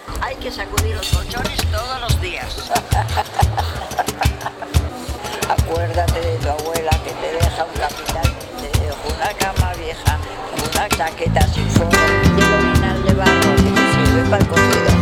Hay que sacudir los colchones todos los días. Acuérdate de tu abuela que te deja un capital, te dejo una cama vieja, una chaqueta sin forro, un orinal de barro que te sirve para el cocido.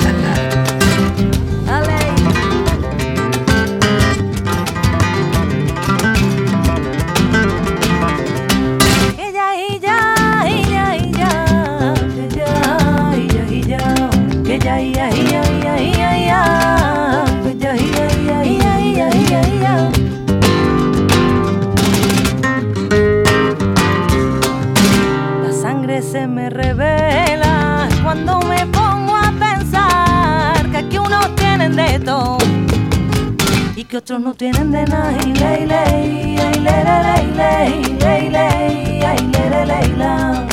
La sangre se me revela cuando me pongo a pensar que aquí unos tienen de todo y que otros no tienen de nada. Y ley, ley, ay, ley, ley, ley, ley, ley, ay, ley, ley, la.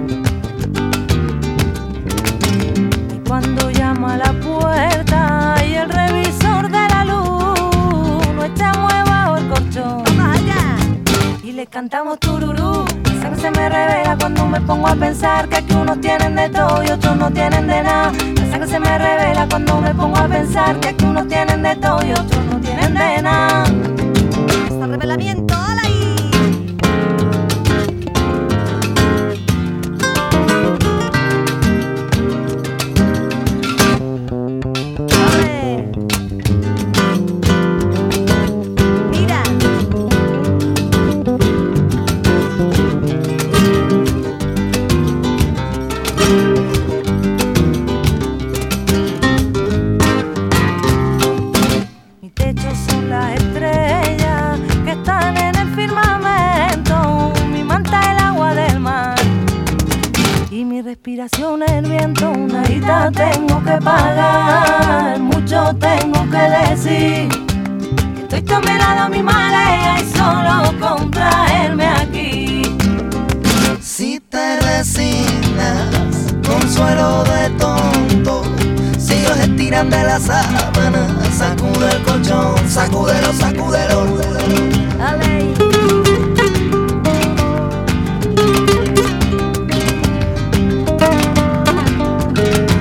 Y cuando llama a la puerta y el revisor de la luz no echamos bajo el colchón y le cantamos tururú. La sangre se me revela cuando me pongo a pensar que aquí unos tienen de todo y otros no tienen de nada. La sangre se me revela cuando me pongo a pensar que aquí unos tienen de todo y otros no tienen de nada. Hasta revelamiento, ¡hola ahí! Respiración el viento, una guita tengo que pagar, mucho tengo que decir. Estoy tomerado mi mala y solo con traerme aquí. Si te resignas, consuelo de tonto, si ellos estiran de la sábana, sacude el colchón, sacúdelo, sacúdelo. Dale.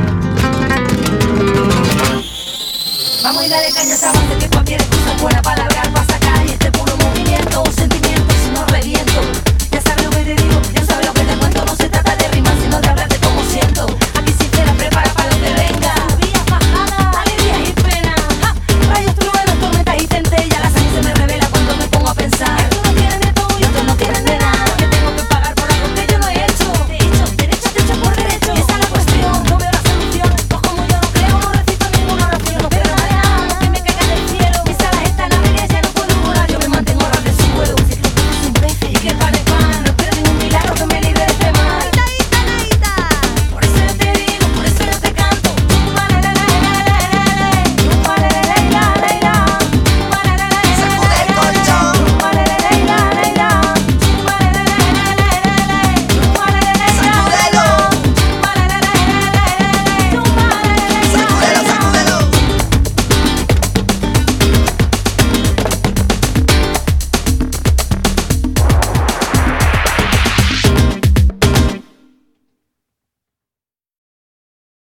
Vamos y dale caña a esa banda que cualquier excusa es buena para la